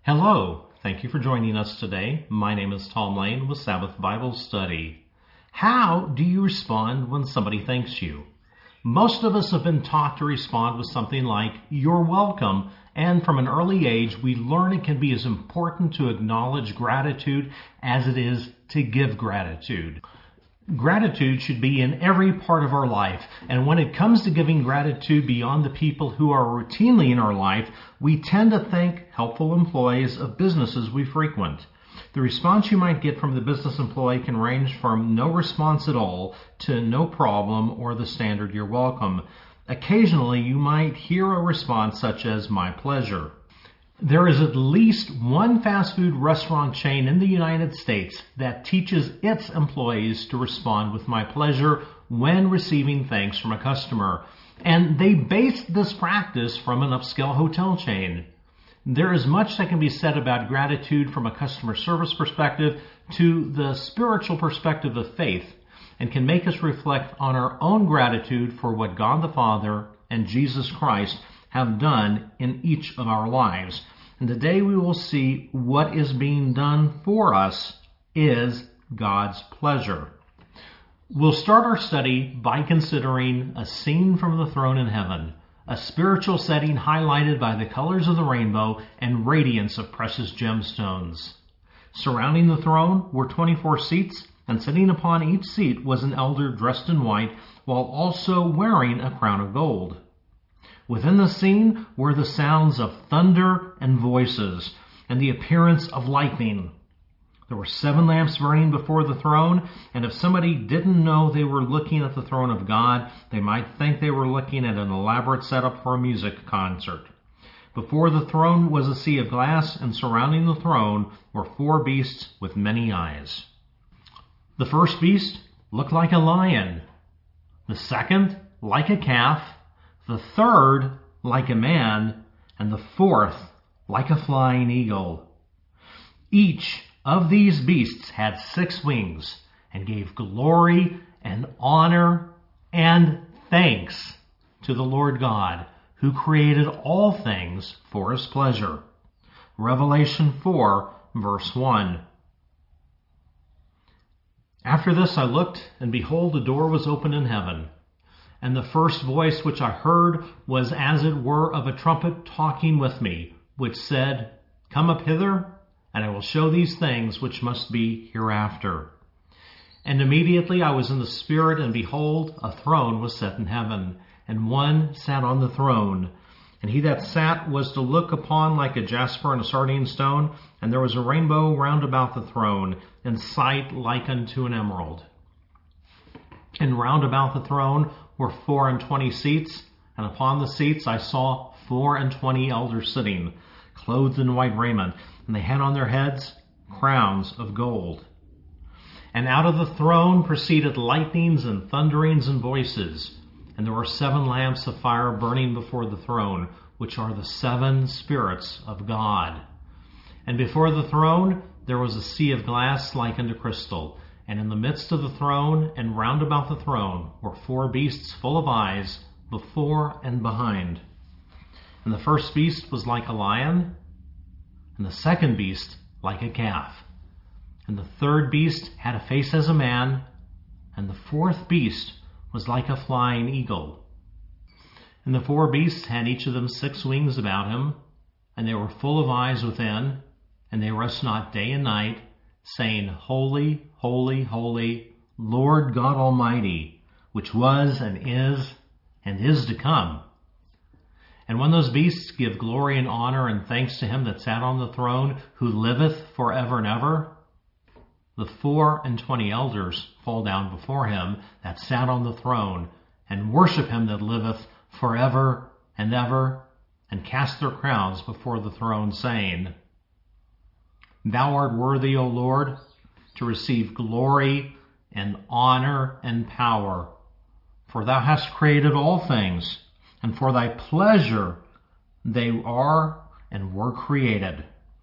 Hello, thank you for joining us today. My name is Tom Lane with Sabbath Bible Study. How do you respond when somebody thanks you? Most of us have been taught to respond with something like, "You're welcome," and from an early age we learn it can be as important to acknowledge gratitude as it is to give gratitude. Gratitude should be in every part of our life, and when it comes to giving gratitude beyond the people who are routinely in our life, we tend to thank helpful employees of businesses we frequent. The response you might get from the business employee can range from no response at all to no problem or the standard "you're welcome." Occasionally you might hear a response such as "my pleasure." There is at least one fast food restaurant chain in the United States that teaches its employees to respond with "my pleasure" when receiving thanks from a customer. And they base this practice from an upscale hotel chain. There is much that can be said about gratitude from a customer service perspective to the spiritual perspective of faith, and can make us reflect on our own gratitude for what God the Father and Jesus Christ have done in each of our lives. And today we will see what is being done for us is God's pleasure. We'll start our study by considering a scene from the throne in heaven, a spiritual setting highlighted by the colors of the rainbow and radiance of precious gemstones. Surrounding the throne were 24 seats, and sitting upon each seat was an elder dressed in white, while also wearing a crown of gold. Within the scene were the sounds of thunder and voices, and the appearance of lightning. There were 7 lamps burning before the throne, and if somebody didn't know they were looking at the throne of God, they might think they were looking at an elaborate setup for a music concert. Before the throne was a sea of glass, and surrounding the throne were 4 beasts with many eyes. The first beast looked like a lion, the second like a calf, the third like a man, and the fourth like a flying eagle. Each of these beasts had 6 wings, and gave glory and honor and thanks to the Lord God, who created all things for his pleasure. Revelation 4, verse 1. After this I looked, and behold, a door was opened in heaven. And the first voice which I heard was as it were of a trumpet talking with me, which said, "Come up hither, and I will show these things which must be hereafter." And immediately I was in the Spirit, and behold, a throne was set in heaven, and one sat on the throne. And he that sat was to look upon like a jasper and a sardine stone, and there was a rainbow round about the throne, in sight like unto an emerald. And round about the throne were 24 seats, and upon the seats I saw 24 elders sitting, clothed in white raiment, and they had on their heads crowns of gold. And out of the throne proceeded lightnings and thunderings and voices, and there were 7 lamps of fire burning before the throne, which are the 7 spirits of God. And before the throne there was a sea of glass like unto crystal, and in the midst of the throne and round about the throne were 4 beasts full of eyes before and behind. And the first beast was like a lion, and the second beast like a calf. And the third beast had a face as a man, and the fourth beast was like a flying eagle. And the 4 beasts had each of them 6 wings about him, and they were full of eyes within, and they rest not day and night, saying, "Holy, holy, holy, Lord God Almighty, which was and is to come." And when those beasts give glory and honor and thanks to him that sat on the throne, who liveth forever and ever, the 24 elders fall down before him that sat on the throne, and worship him that liveth forever and ever, and cast their crowns before the throne, saying, "Thou art worthy, O Lord, to receive glory and honor and power. For thou hast created all things, and for thy pleasure they are and were created."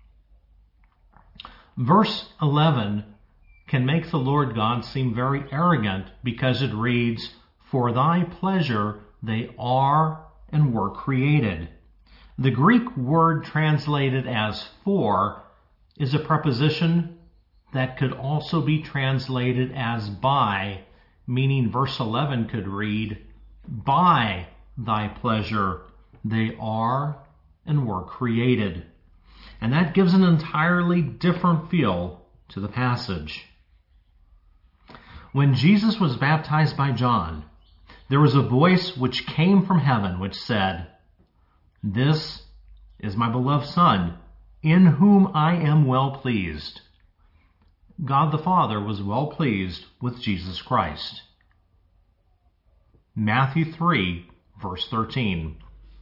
Verse 11 can make the Lord God seem very arrogant because it reads, "For thy pleasure they are and were created." The Greek word translated as for is a preposition that could also be translated as by, meaning verse 11 could read, "By thy pleasure they are and were created." And that gives an entirely different feel to the passage. When Jesus was baptized by John, there was a voice which came from heaven which said, "This is my beloved Son, in whom I am well pleased." God the Father was well pleased with Jesus Christ. Matthew 3, verse 13.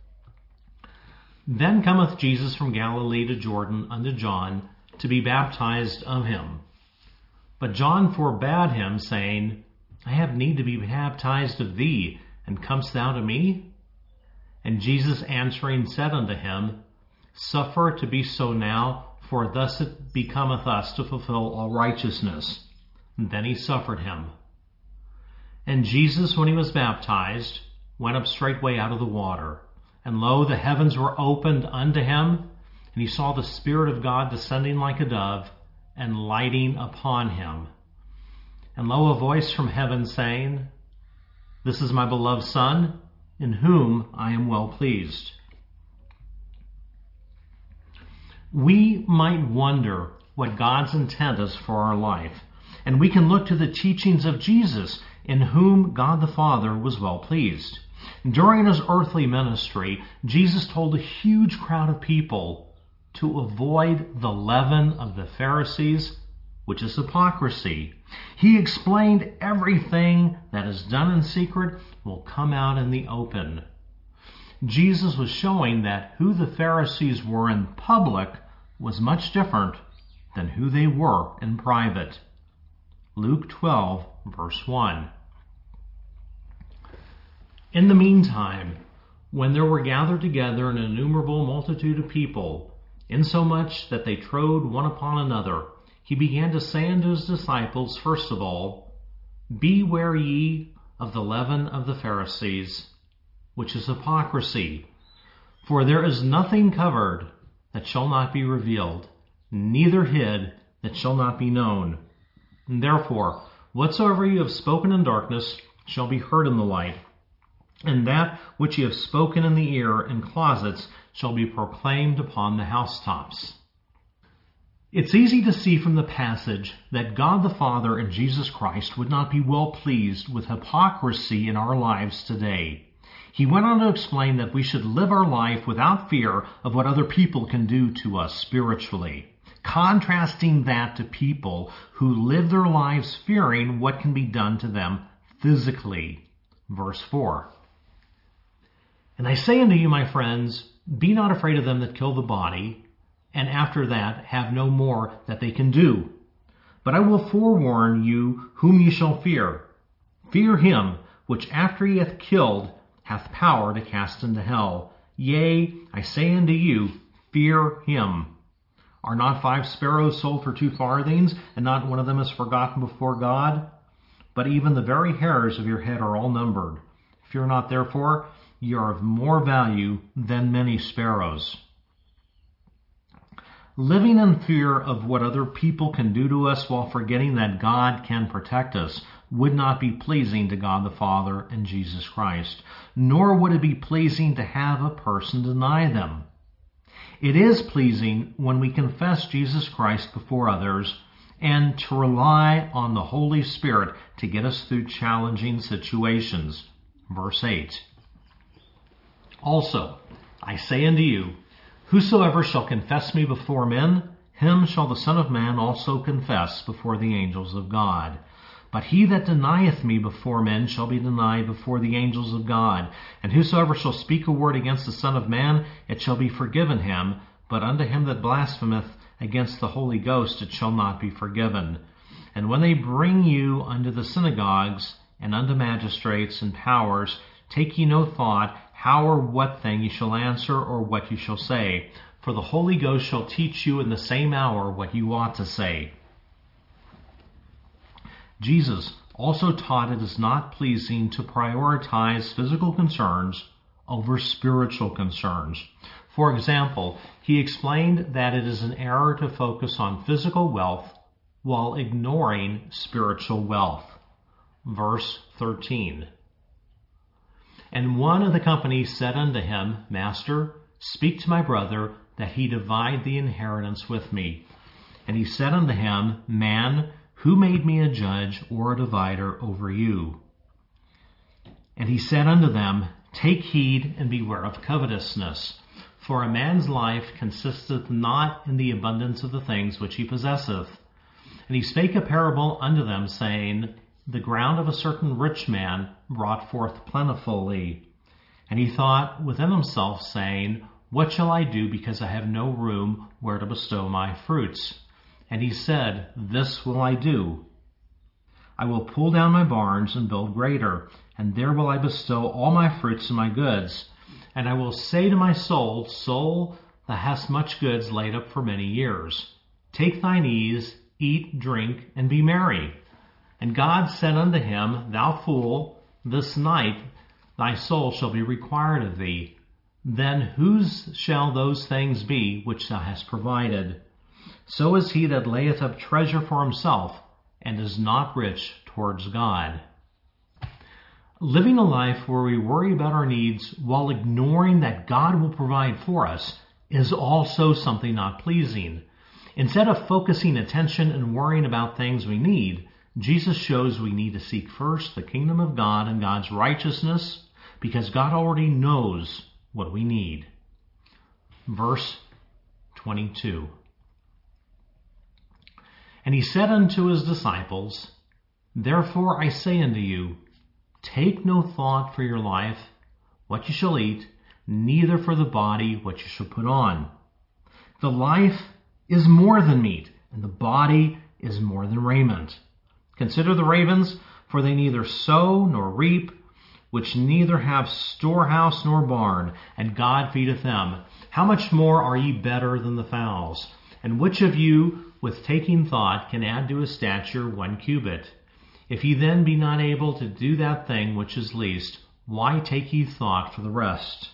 Then cometh Jesus from Galilee to Jordan unto John to be baptized of him. But John forbade him, saying, I have need to be baptized of thee, and comest thou to me? And Jesus answering said unto him, Suffer it to be so now, for thus it becometh us to fulfill all righteousness. And then he suffered him. And Jesus, when he was baptized, went up straightway out of the water. And lo, the heavens were opened unto him, and he saw the Spirit of God descending like a dove, and lighting upon him. And lo, a voice from heaven saying, This is my beloved Son, in whom I am well pleased. We might wonder what God's intent is for our life, and we can look to the teachings of Jesus, in whom God the Father was well pleased. During his earthly ministry, Jesus told a huge crowd of people to avoid the leaven of the Pharisees, which is hypocrisy. He explained everything that is done in secret will come out in the open. Jesus was showing that who the Pharisees were in public was much different than who they were in private. Luke 12, verse 1. In the meantime, when there were gathered together an innumerable multitude of people, insomuch that they trode one upon another, he began to say unto his disciples, first of all, Beware ye of the leaven of the Pharisees, which is hypocrisy. For there is nothing covered that shall not be revealed, neither hid that shall not be known. And therefore, whatsoever you have spoken in darkness shall be heard in the light, and that which ye have spoken in the ear in closets shall be proclaimed upon the housetops. It's easy to see from the passage that God the Father and Jesus Christ would not be well pleased with hypocrisy in our lives today. He went on to explain that we should live our life without fear of what other people can do to us spiritually, contrasting that to people who live their lives fearing what can be done to them physically. Verse 4. And I say unto you, my friends, be not afraid of them that kill the body, and after that have no more that they can do. But I will forewarn you whom ye shall fear. Fear him which after he hath killed hath power to cast into hell. Yea, I say unto you, fear him. Are not 5 sparrows sold for 2 farthings, and not one of them is forgotten before God? But even the very hairs of your head are all numbered. Fear not therefore, ye are of more value than many sparrows. Living in fear of what other people can do to us while forgetting that God can protect us would not be pleasing to God the Father and Jesus Christ, nor would it be pleasing to have a person deny them. It is pleasing when we confess Jesus Christ before others and to rely on the Holy Spirit to get us through challenging situations. Verse 8. Also, I say unto you, whosoever shall confess me before men, him shall the Son of Man also confess before the angels of God. But he that denieth me before men shall be denied before the angels of God. And whosoever shall speak a word against the Son of Man, it shall be forgiven him. But unto him that blasphemeth against the Holy Ghost, it shall not be forgiven. And when they bring you unto the synagogues, and unto magistrates and powers, take ye no thought how or what thing ye shall answer, or what ye shall say. For the Holy Ghost shall teach you in the same hour what you ought to say. Jesus also taught it is not pleasing to prioritize physical concerns over spiritual concerns. For example, he explained that it is an error to focus on physical wealth while ignoring spiritual wealth. Verse 13. And one of the company said unto him, Master, speak to my brother, that he divide the inheritance with me. And he said unto him, Man, who made me a judge or a divider over you? And he said unto them, Take heed and beware of covetousness. For a man's life consisteth not in the abundance of the things which he possesseth. And he spake a parable unto them, saying, The ground of a certain rich man brought forth plentifully. And he thought within himself, saying, What shall I do, because I have no room where to bestow my fruits? And he said, This will I do. I will pull down my barns and build greater, and there will I bestow all my fruits and my goods. And I will say to my soul, Soul, thou hast much goods laid up for many years. Take thine ease, eat, drink, and be merry. And God said unto him, Thou fool, this night thy soul shall be required of thee. Then whose shall those things be which thou hast provided? So is he that layeth up treasure for himself, and is not rich towards God. Living a life where we worry about our needs while ignoring that God will provide for us is also something not pleasing. Instead of focusing attention and worrying about things we need, Jesus shows we need to seek first the kingdom of God and God's righteousness, because God already knows what we need. Verse 22. And he said unto his disciples, Therefore I say unto you, take no thought for your life, what you shall eat, neither for the body what you shall put on. The life is more than meat, and the body is more than raiment. Consider the ravens, for they neither sow nor reap, which neither have storehouse nor barn, and God feedeth them. How much more are ye better than the fowls? And which of you, with taking thought, can add to his stature 1 cubit? If ye then be not able to do that thing which is least, why take ye thought for the rest?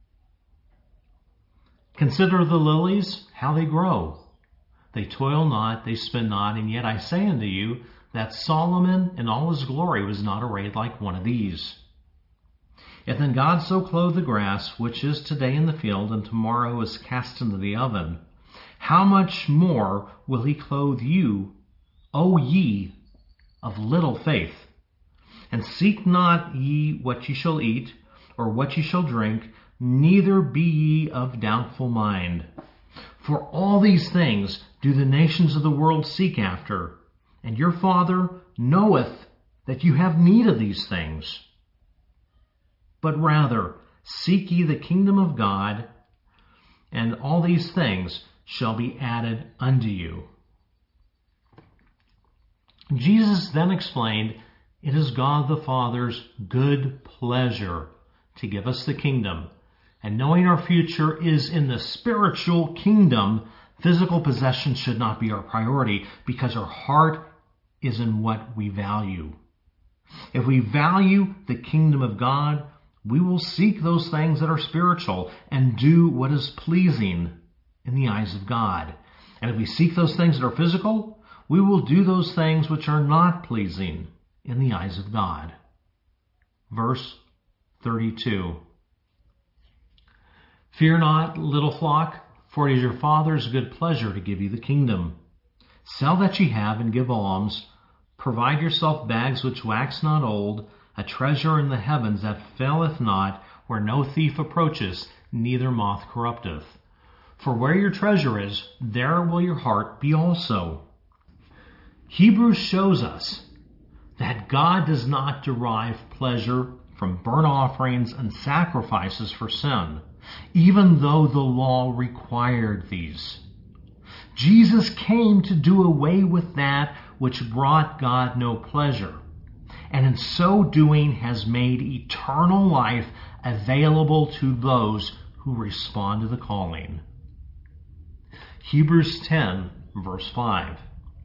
Consider the lilies, how they grow. They toil not, they spin not, and yet I say unto you, that Solomon in all his glory was not arrayed like one of these. If then God so clothe the grass, which is today in the field, and tomorrow is cast into the oven, how much more will he clothe you, O ye of little faith? And seek not ye what ye shall eat, or what ye shall drink, neither be ye of doubtful mind. For all these things do the nations of the world seek after, and your Father knoweth that you have need of these things. But rather seek ye the kingdom of God, and all these things shall be added unto you. Jesus then explained, it is God the Father's good pleasure to give us the kingdom. And knowing our future is in the spiritual kingdom, physical possession should not be our priority, because our heart is in what we value. If we value the kingdom of God, we will seek those things that are spiritual and do what is pleasing in the eyes of God. And if we seek those things that are physical, we will do those things which are not pleasing in the eyes of God. Verse 32. Fear not, little flock, for it is your Father's good pleasure to give you the kingdom. Sell that ye have and give alms. Provide yourself bags which wax not old, a treasure in the heavens that faileth not, where no thief approacheth, neither moth corrupteth. For where your treasure is, there will your heart be also. Hebrews shows us that God does not derive pleasure from burnt offerings and sacrifices for sin, even though the law required these. Jesus came to do away with that which brought God no pleasure, and in so doing has made eternal life available to those who respond to the calling. Hebrews 10, verse 5.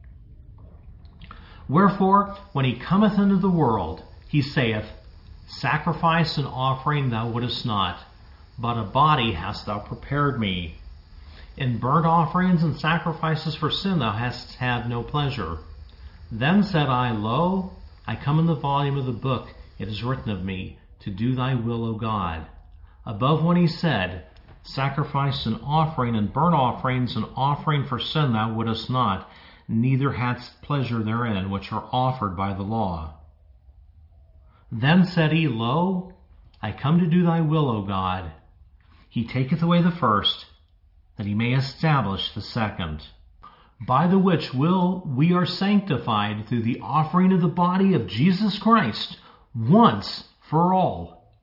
Wherefore, when he cometh into the world, he saith, Sacrifice and offering thou wouldest not, but a body hast thou prepared me. In burnt offerings and sacrifices for sin thou hast had no pleasure. Then said I, Lo, I come in the volume of the book, it is written of me, to do thy will, O God. Above when he said, Sacrifice and offering and burnt offerings and offering for sin thou wouldest not, neither hadst pleasure therein, which are offered by the law. Then said he, Lo, I come to do thy will, O God. He taketh away the first, that he may establish the second. By the which will we are sanctified through the offering of the body of Jesus Christ, once for all.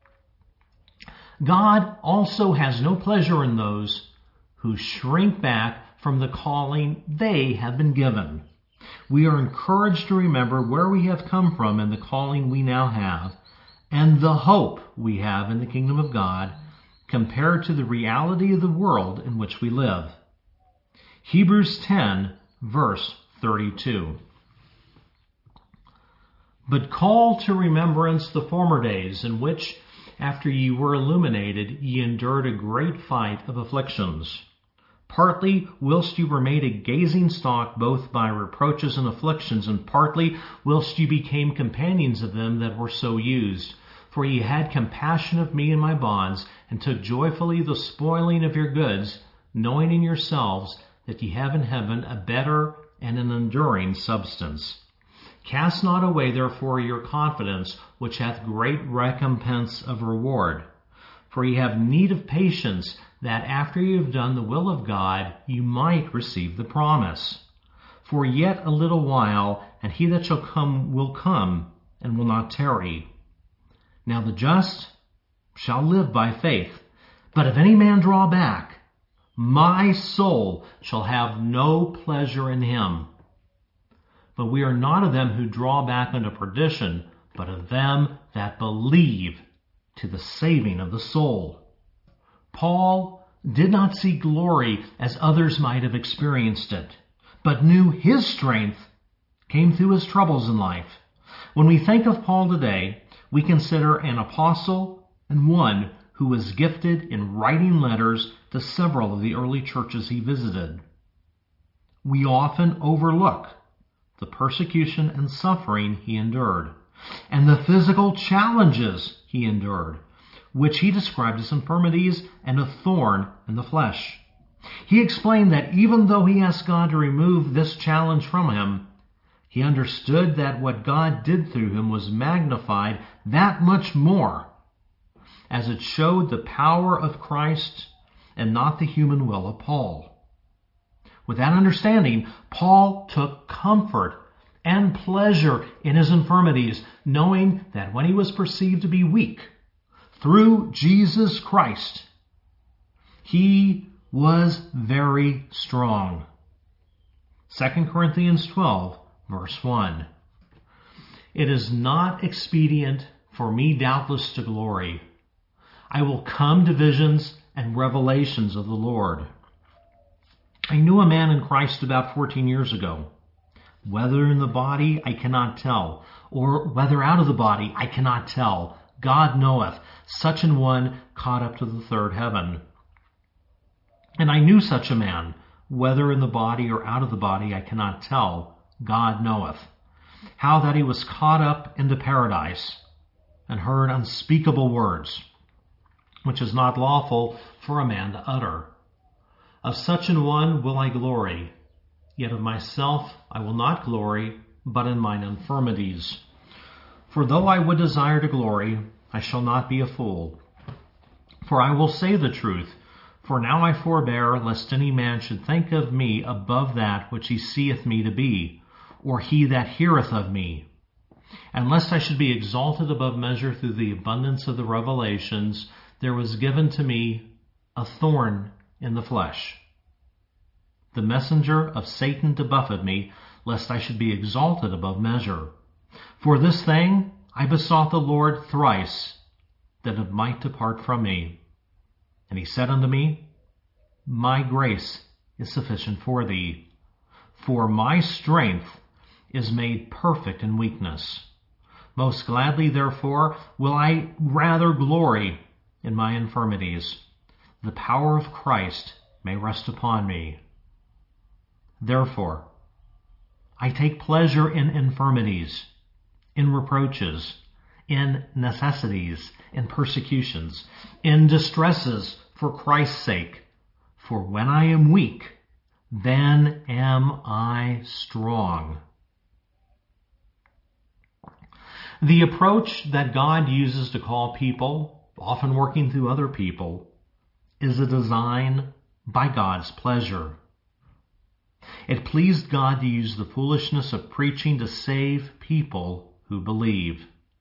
God also has no pleasure in those who shrink back from the calling they have been given. We are encouraged to remember where we have come from and the calling we now have, and the hope we have in the kingdom of God, compared to the reality of the world in which we live. Hebrews 10, verse 32. But call to remembrance the former days, in which, after ye were illuminated, ye endured a great fight of afflictions, partly whilst you were made a gazing stock both by reproaches and afflictions, and partly whilst you became companions of them that were so used. For ye had compassion of me and my bonds, and took joyfully the spoiling of your goods, knowing in yourselves that ye have in heaven a better and an enduring substance. Cast not away therefore your confidence, which hath great recompense of reward. For ye have need of patience, that after ye have done the will of God, you might receive the promise. For yet a little while, and he that shall come will come, and will not tarry. Now the just shall live by faith. But if any man draw back, my soul shall have no pleasure in him. But we are not of them who draw back unto perdition, but of them that believe to the saving of the soul. Paul did not seek glory as others might have experienced it, but knew his strength came through his troubles in life. When we think of Paul today, we consider an apostle and one who was gifted in writing letters to several of the early churches he visited. We often overlook the persecution and suffering he endured, and the physical challenges he endured, which he described as infirmities and a thorn in the flesh. He explained that even though he asked God to remove this challenge from him, he understood that what God did through him was magnified that much more, as it showed the power of Christ and not the human will of Paul. With that understanding, Paul took comfort and pleasure in his infirmities, knowing that when he was perceived to be weak, through Jesus Christ, he was very strong. 2 Corinthians 12, verse 1. It is not expedient for me doubtless to glory. I will come to visions and revelations of the Lord. I knew a man in Christ about 14 years ago. Whether in the body, I cannot tell, or whether out of the body, I cannot tell. God knoweth. Such an one caught up to the third heaven. And I knew such a man, whether in the body or out of the body, I cannot tell. God knoweth. How that he was caught up into paradise, and heard unspeakable words, which is not lawful for a man to utter. Of such an one will I glory, yet of myself I will not glory, but in mine infirmities. For though I would desire to glory, I shall not be a fool. For I will say the truth, for now I forbear, lest any man should think of me above that which he seeth me to be, or he that heareth of me. And lest I should be exalted above measure through the abundance of the revelations, there was given to me a thorn in the flesh, the messenger of Satan to buffet me, lest I should be exalted above measure. For this thing I besought the Lord thrice, that it might depart from me. And he said unto me, My grace is sufficient for thee, for my strength is made perfect in weakness. Most gladly, therefore, will I rather glory in my infirmities. The power of Christ may rest upon me. Therefore, I take pleasure in infirmities, in reproaches, in necessities, in persecutions, in distresses for Christ's sake. For when I am weak, then am I strong. The approach that God uses to call people, often working through other people, is a design by God's pleasure. It pleased God to use the foolishness of preaching to save people who believe.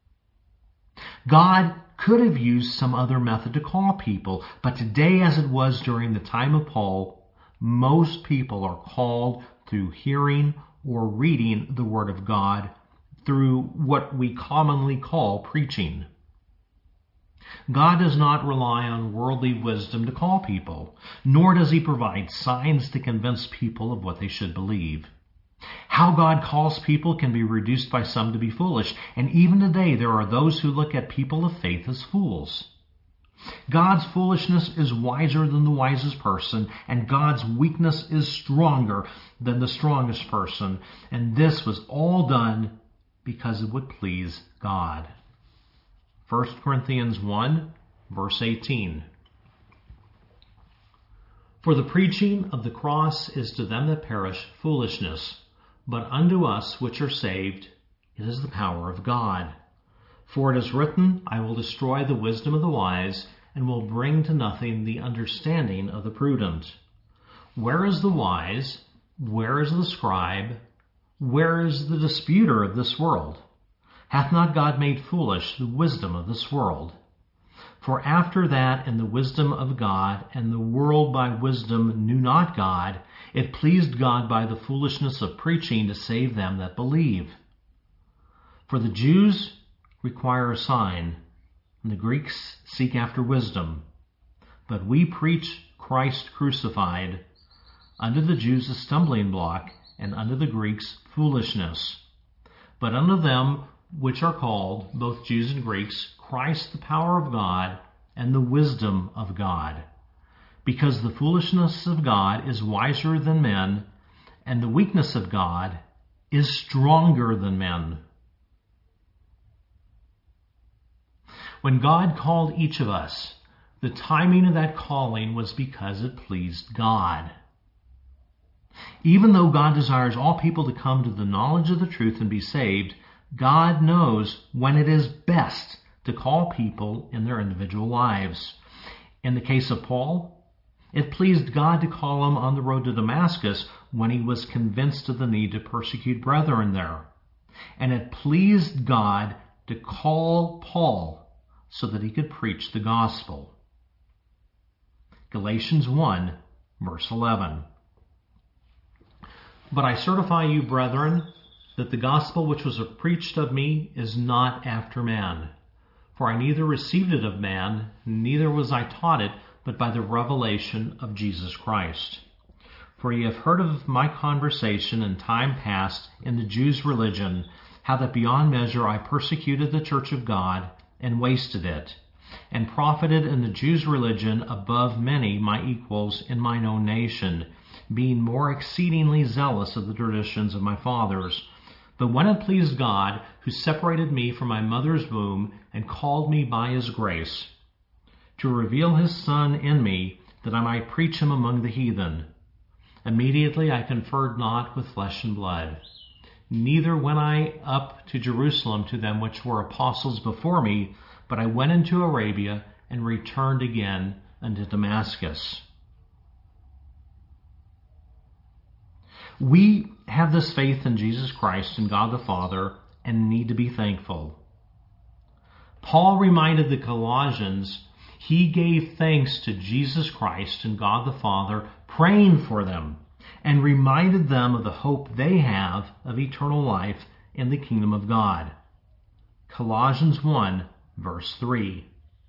God could have used some other method to call people, but today, as it was during the time of Paul, most people are called through hearing or reading the Word of God through what we commonly call preaching. God does not rely on worldly wisdom to call people, nor does He provide signs to convince people of what they should believe. How God calls people can be reduced by some to be foolish, and even today there are those who look at people of faith as fools. God's foolishness is wiser than the wisest person, and God's weakness is stronger than the strongest person, and this was all done because it would please God. 1 Corinthians 1, verse 18. For the preaching of the cross is to them that perish foolishness, but unto us which are saved it is the power of God. For it is written, I will destroy the wisdom of the wise, and will bring to nothing the understanding of the prudent. Where is the wise? Where is the scribe? Where is the disputer of this world? Hath not God made foolish the wisdom of this world? For after that in the wisdom of God, and the world by wisdom knew not God, it pleased God by the foolishness of preaching to save them that believe. For the Jews require a sign, and the Greeks seek after wisdom. But we preach Christ crucified, unto the Jews a stumbling block, and unto the Greeks foolishness. But unto them which are called, both Jews and Greeks, Christ the power of God, and the wisdom of God. Because the foolishness of God is wiser than men, and the weakness of God is stronger than men. When God called each of us, the timing of that calling was because it pleased God. Even though God desires all people to come to the knowledge of the truth and be saved, God knows when it is best to call people in their individual lives. In the case of Paul, it pleased God to call him on the road to Damascus when he was convinced of the need to persecute brethren there. And it pleased God to call Paul so that he could preach the gospel. Galatians 1, verse 11. But I certify you, brethren, that the gospel which was preached of me is not after man. For I neither received it of man, neither was I taught it, but by the revelation of Jesus Christ. For ye have heard of my conversation in time past in the Jews' religion, how that beyond measure I persecuted the church of God, and wasted it, and profited in the Jews' religion above many my equals in mine own nation, being more exceedingly zealous of the traditions of my fathers. But when it pleased God, who separated me from my mother's womb, and called me by his grace, to reveal his Son in me, that I might preach him among the heathen, immediately I conferred not with flesh and blood. Neither went I up to Jerusalem to them which were apostles before me, but I went into Arabia, and returned again unto Damascus. We have this faith in Jesus Christ and God the Father, and need to be thankful. Paul reminded the Colossians he gave thanks to Jesus Christ and God the Father, praying for them, and reminded them of the hope they have of eternal life in the kingdom of God. Colossians 1, verse 3.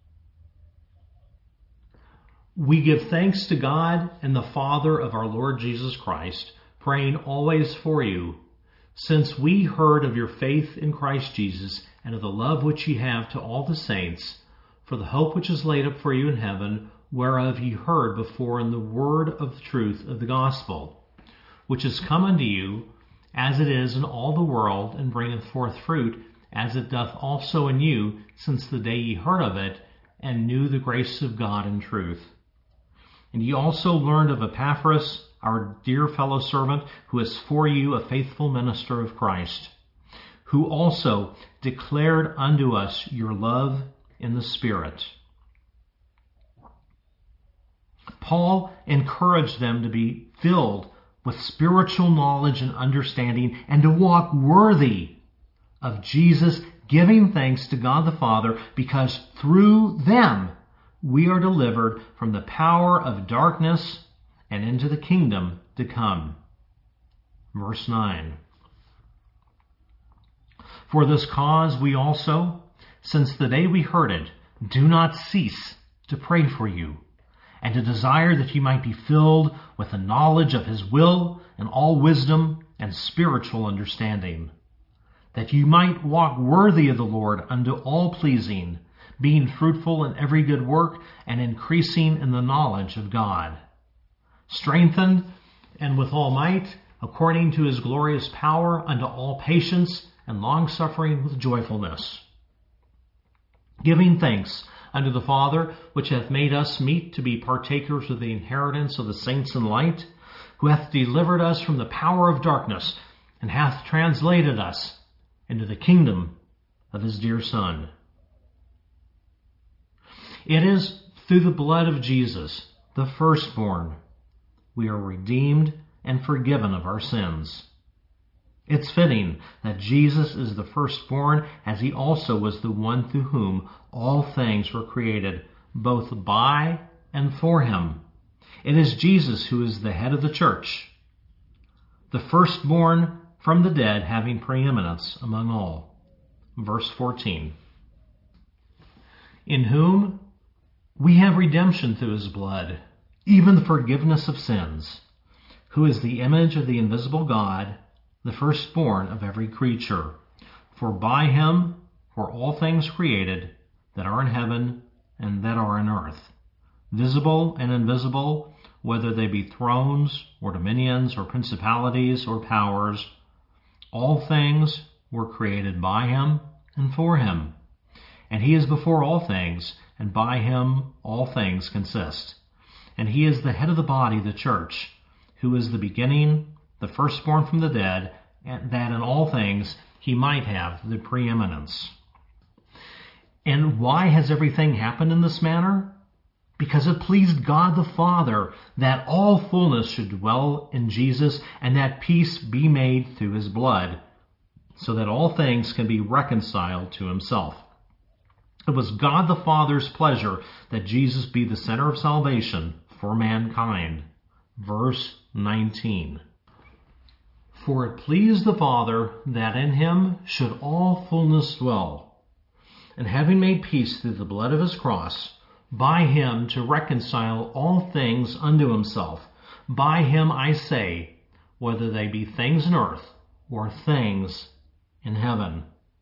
We give thanks to God and the Father of our Lord Jesus Christ, praying always for you, since we heard of your faith in Christ Jesus and of the love which ye have to all the saints, for the hope which is laid up for you in heaven, whereof ye heard before in the word of the truth of the gospel, which is come unto you, as it is in all the world, and bringeth forth fruit, as it doth also in you, since the day ye heard of it, and knew the grace of God in truth. And ye also learned of Epaphras, our dear fellow servant, who is for you a faithful minister of Christ, who also declared unto us your love in the Spirit. Paul encouraged them to be filled with spiritual knowledge and understanding, and to walk worthy of Jesus, giving thanks to God the Father, because through them we are delivered from the power of darkness and into the kingdom to come. Verse 9. For this cause we also, since the day we heard it, do not cease to pray for you, and to desire that you might be filled with the knowledge of His will and all wisdom and spiritual understanding, that you might walk worthy of the Lord unto all pleasing, being fruitful in every good work and increasing in the knowledge of God, strengthened and with all might, according to His glorious power, unto all patience and long-suffering with joyfulness, giving thanks unto the Father, which hath made us meet to be partakers of the inheritance of the saints in light, who hath delivered us from the power of darkness, and hath translated us into the kingdom of His dear Son. It is through the blood of Jesus, the firstborn, we are redeemed and forgiven of our sins. It's fitting that Jesus is the firstborn, as He also was the one through whom all things were created, both by and for Him. It is Jesus who is the head of the church, the firstborn from the dead, having preeminence among all. Verse 14. In whom we have redemption through His blood, even the forgiveness of sins, who is the image of the invisible God, the firstborn of every creature. For by Him were all things created, that are in heaven and that are in earth, visible and invisible, whether they be thrones or dominions or principalities or powers. All things were created by Him and for Him. And He is before all things, and by Him all things consist. And He is the head of the body, the church, who is the beginning, the firstborn from the dead, and that in all things He might have the preeminence. And why has everything happened in this manner? Because it pleased God the Father that all fullness should dwell in Jesus, and that peace be made through His blood, so that all things can be reconciled to Himself. It was God the Father's pleasure that Jesus be the center of salvation for mankind. Verse 19. For it pleased the Father that in Him should all fullness dwell, and having made peace through the blood of His cross, by Him to reconcile all things unto Himself. By Him, I say, whether they be things in earth or things in heaven.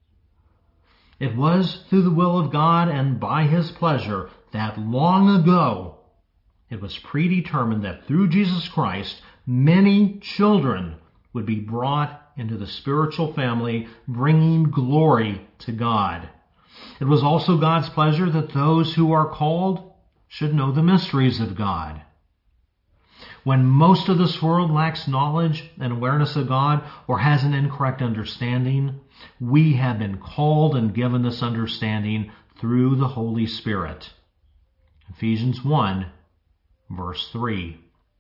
It was through the will of God and by His pleasure that long ago it was predetermined that through Jesus Christ many children would be brought into the spiritual family, bringing glory to God. It was also God's pleasure that those who are called should know the mysteries of God. When most of this world lacks knowledge and awareness of God, or has an incorrect understanding, we have been called and given this understanding through the Holy Spirit. Ephesians 1, verse 3.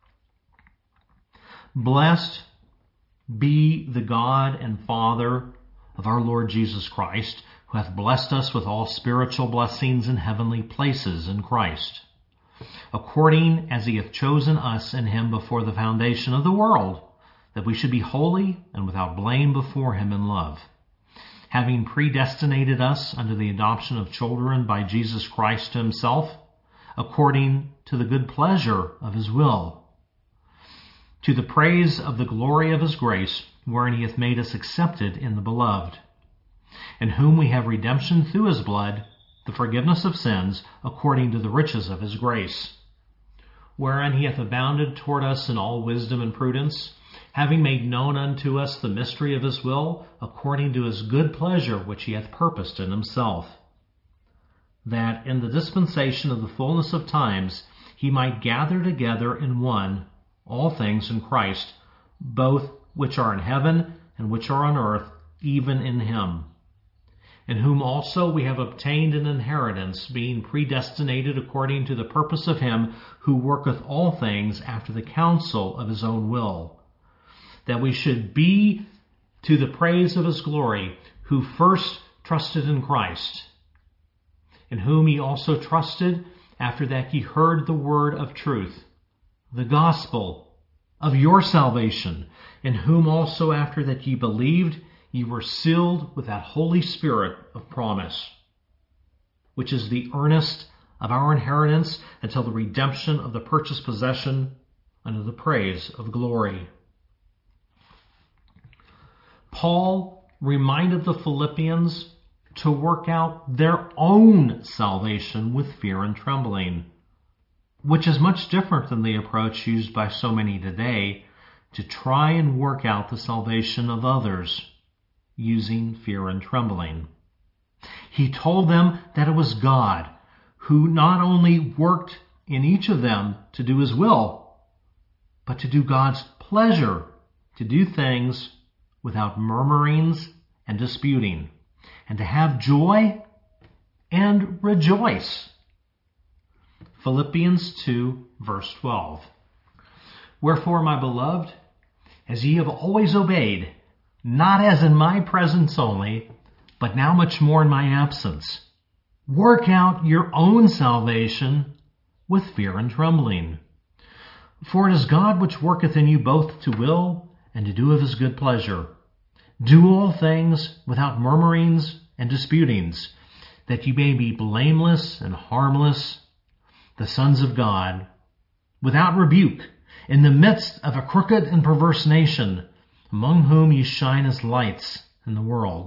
Blessed be the God and Father of our Lord Jesus Christ, who hath blessed us with all spiritual blessings in heavenly places in Christ, according as He hath chosen us in Him before the foundation of the world, that we should be holy and without blame before Him in love, having predestinated us unto the adoption of children by Jesus Christ to Himself, according to the good pleasure of His will, to the praise of the glory of His grace, wherein He hath made us accepted in the Beloved, in whom we have redemption through His blood, the forgiveness of sins according to the riches of his grace, wherein he hath abounded toward us in all wisdom and prudence, having made known unto us the mystery of his will, according to his good pleasure which he hath purposed in himself, that in the dispensation of the fullness of times he might gather together in one all things in Christ, both which are in heaven and which are on earth, even in him, in whom also we have obtained an inheritance, being predestinated according to the purpose of him who worketh all things after the counsel of his own will, that we should be to the praise of his glory, who first trusted in Christ, in whom ye also trusted, after that ye heard the word of truth, the gospel of your salvation, in whom also after that ye believed, ye were sealed with that Holy Spirit of promise, which is the earnest of our inheritance until the redemption of the purchased possession unto the praise of glory. Paul reminded the Philippians to work out their own salvation with fear and trembling, which is much different than the approach used by so many today to try and work out the salvation of others using fear and trembling. He told them that it was God who not only worked in each of them to do his will, but to do God's pleasure, to do things without murmurings and disputing, and to have joy and rejoice. Philippians 2, verse 12. Wherefore, my beloved, as ye have always obeyed, not as in my presence only, but now much more in my absence, work out your own salvation with fear and trembling. For it is God which worketh in you both to will and to do of his good pleasure. Do all things without murmurings and disputings, that ye may be blameless and harmless, the sons of God, without rebuke, in the midst of a crooked and perverse nation, among whom ye shine as lights in the world,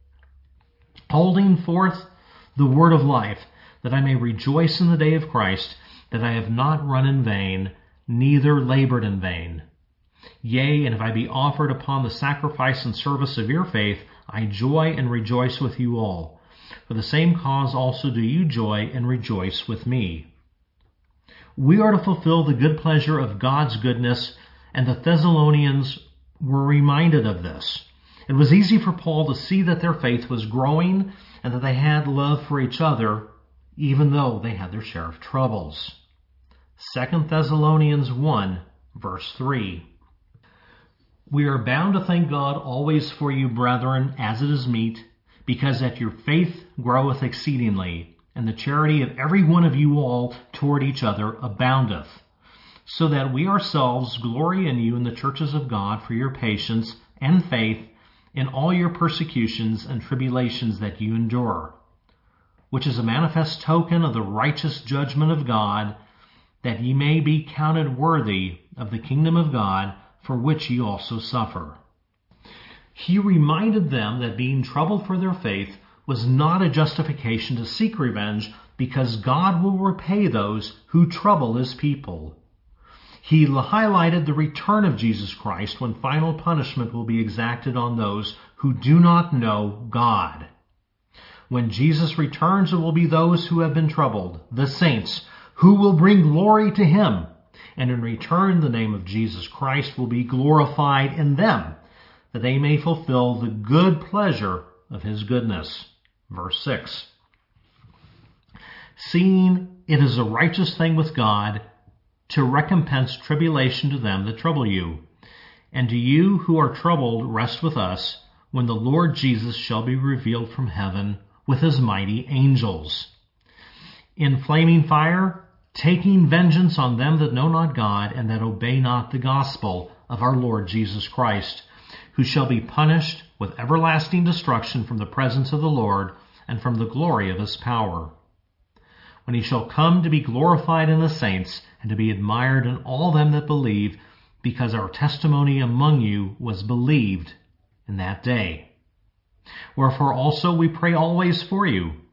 holding forth the word of life, that I may rejoice in the day of Christ, that I have not run in vain, neither labored in vain. Yea, and if I be offered upon the sacrifice and service of your faith, I joy and rejoice with you all. For the same cause also do you joy and rejoice with me. We are to fulfill the good pleasure of God's goodness, and the Thessalonians were reminded of this. It was easy for Paul to see that their faith was growing and that they had love for each other, even though they had their share of troubles. 2 Thessalonians 1, verse 3. We are bound to thank God always for you, brethren, as it is meet, because that your faith groweth exceedingly, and the charity of every one of you all toward each other aboundeth, so that we ourselves glory in you in the churches of God for your patience and faith in all your persecutions and tribulations that you endure, which is a manifest token of the righteous judgment of God, that ye may be counted worthy of the kingdom of God, for which ye also suffer. He reminded them that being troubled for their faith was not a justification to seek revenge, because God will repay those who trouble his people. He highlighted the return of Jesus Christ, when final punishment will be exacted on those who do not know God. When Jesus returns, it will be those who have been troubled, the saints, who will bring glory to him. And in return, the name of Jesus Christ will be glorified in them, that they may fulfill the good pleasure of his goodness. Verse 6. Seeing it is a righteous thing with God to recompense tribulation to them that trouble you, and to you who are troubled rest with us, when the Lord Jesus shall be revealed from heaven with his mighty angels, in flaming fire, taking vengeance on them that know not God, and that obey not the gospel of our Lord Jesus Christ, who shall be punished with everlasting destruction from the presence of the Lord and from the glory of his power, when he shall come to be glorified in the saints, and to be admired in all them that believe, because our testimony among you was believed in that day. Wherefore also we pray always for you,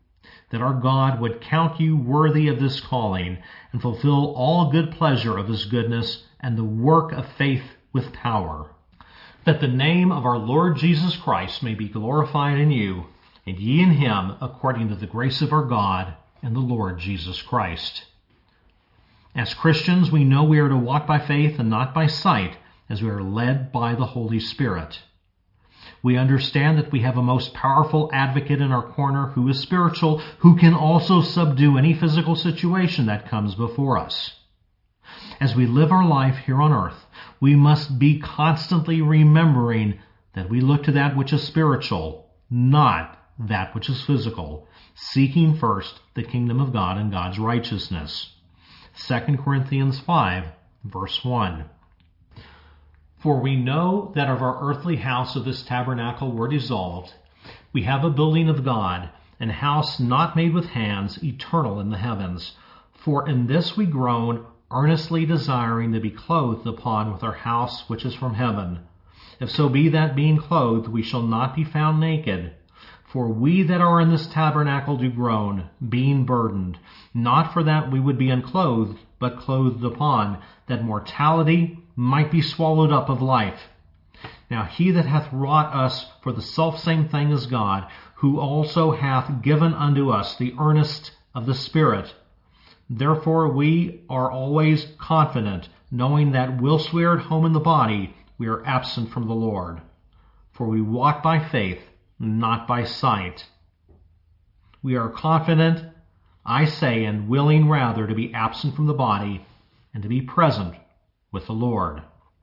that our God would count you worthy of this calling and fulfill all good pleasure of his goodness and the work of faith with power, that the name of our Lord Jesus Christ may be glorified in you, and ye in him, according to the grace of our God and the Lord Jesus Christ. As Christians, we know we are to walk by faith and not by sight, as we are led by the Holy Spirit. We understand that we have a most powerful advocate in our corner who is spiritual, who can also subdue any physical situation that comes before us. As we live our life here on earth, we must be constantly remembering that we look to that which is spiritual, not that which is physical, seeking first the kingdom of God and God's righteousness. 2 Corinthians 5, verse 1. For we know that of our earthly house of this tabernacle were dissolved, we have a building of God, an house not made with hands, eternal in the heavens. For in this we groan, earnestly desiring to be clothed upon with our house which is from heaven. If so be that being clothed we shall not be found naked. For we that are in this tabernacle do groan, being burdened, not for that we would be unclothed, but clothed upon, that mortality might be swallowed up of life. Now he that hath wrought us for the selfsame thing is God, who also hath given unto us the earnest of the Spirit. Therefore we are always confident, knowing that whilst we are at home in the body, we are absent from the Lord. For we walk by faith, not by sight. We are confident, I say, and willing rather to be absent from the body and to be present with the Lord.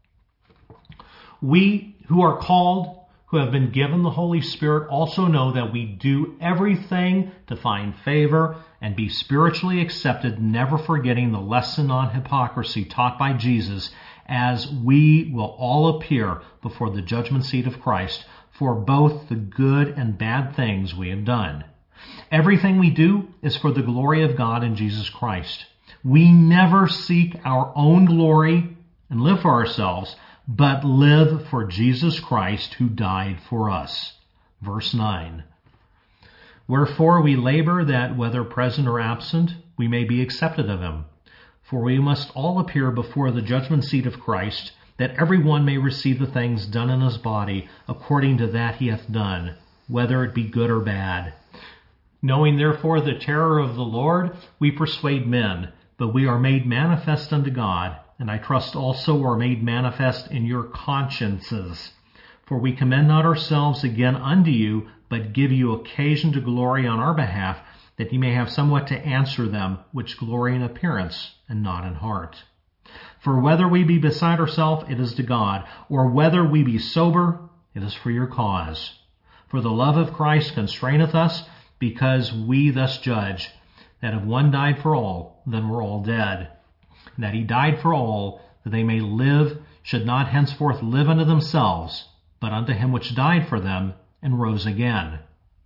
We who are called, who have been given the Holy Spirit, also know that we do everything to find favor and be spiritually accepted, never forgetting the lesson on hypocrisy taught by Jesus, as we will all appear before the judgment seat of Christ for both the good and bad things we have done. Everything we do is for the glory of God in Jesus Christ. We never seek our own glory and live for ourselves, but live for Jesus Christ who died for us. Verse 9. Wherefore we labor that, whether present or absent, we may be accepted of him. For we must all appear before the judgment seat of Christ, that every one may receive the things done in his body according to that he hath done, whether it be good or bad. Knowing therefore the terror of the Lord, we persuade men, but we are made manifest unto God, and I trust also are made manifest in your consciences. For we commend not ourselves again unto you, but give you occasion to glory on our behalf, that ye may have somewhat to answer them which glory in appearance, and not in heart. For whether we be beside ourselves, it is to God, or whether we be sober, it is for your cause. For the love of Christ constraineth us, because we thus judge, that if one died for all, then we're all dead. And that he died for all, that they may live, should not henceforth live unto themselves, but unto him which died for them, and rose again.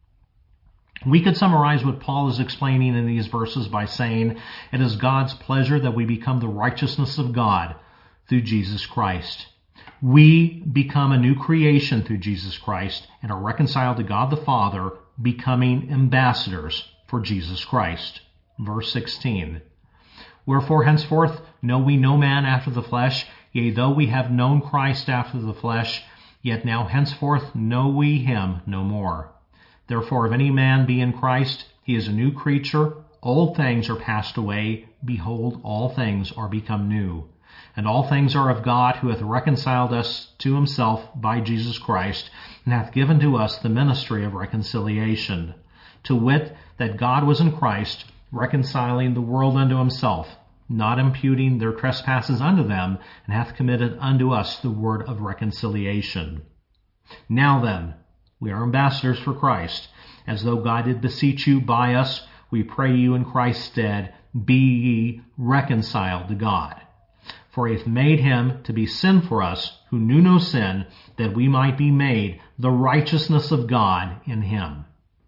We could summarize what Paul is explaining in these verses by saying, it is God's pleasure that we become the righteousness of God through Jesus Christ. We become a new creation through Jesus Christ and are reconciled to God the Father, becoming ambassadors for Jesus Christ. Verse 16. Wherefore henceforth know we no man after the flesh, yea, though we have known Christ after the flesh, yet now henceforth know we him no more. Therefore, if any man be in Christ, he is a new creature. Old things are passed away. Behold, all things are become new. And all things are of God, who hath reconciled us to himself by Jesus Christ, and hath given to us the ministry of reconciliation. To wit, that God was in Christ, reconciling the world unto himself, not imputing their trespasses unto them, and hath committed unto us the word of reconciliation. Now then, we are ambassadors for Christ, as though God did beseech you by us. We pray you in Christ's stead, be ye reconciled to God. For he hath made him to be sin for us, who knew no sin, that we might be made the righteousness of God in him.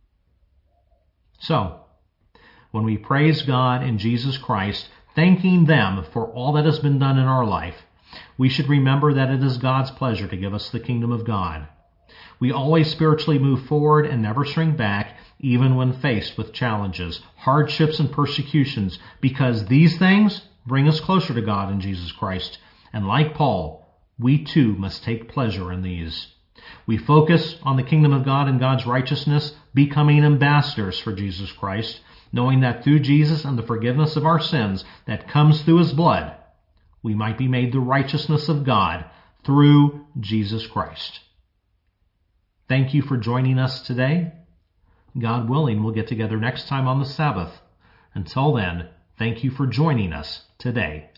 So, when we praise God in Jesus Christ, thanking them for all that has been done in our life, we should remember that it is God's pleasure to give us the kingdom of God. We always spiritually move forward and never shrink back, even when faced with challenges, hardships, and persecutions, because these things bring us closer to God in Jesus Christ. And like Paul, we too must take pleasure in these. We focus on the kingdom of God and God's righteousness, becoming ambassadors for Jesus Christ, knowing that through Jesus and the forgiveness of our sins that comes through His blood, we might be made the righteousness of God through Jesus Christ. Thank you for joining us today. God willing, we'll get together next time on the Sabbath. Until then, thank you for joining us today.